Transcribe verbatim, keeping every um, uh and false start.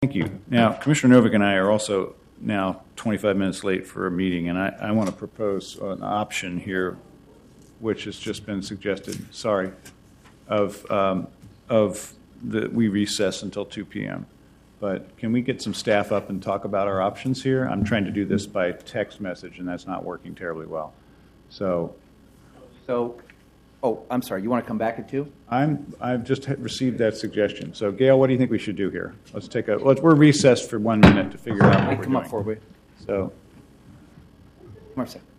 Thank you. Now, Commissioner Novick and I are also now twenty-five minutes late for a meeting, and I, I want to propose an option here, which has just been suggested, sorry, of, um, of the, we recess until two p.m. But can we get some staff up and talk about our options here? I'm trying to do this by text message, and that's not working terribly well. So, So, oh, I'm sorry. You want to come back at two? I'm, I've just received that suggestion. So, Gail, what do you think we should do here? Let's take a, let's, we're recessed for one minute to figure out what Hey, we're come doing. up forward. So, Come on a second.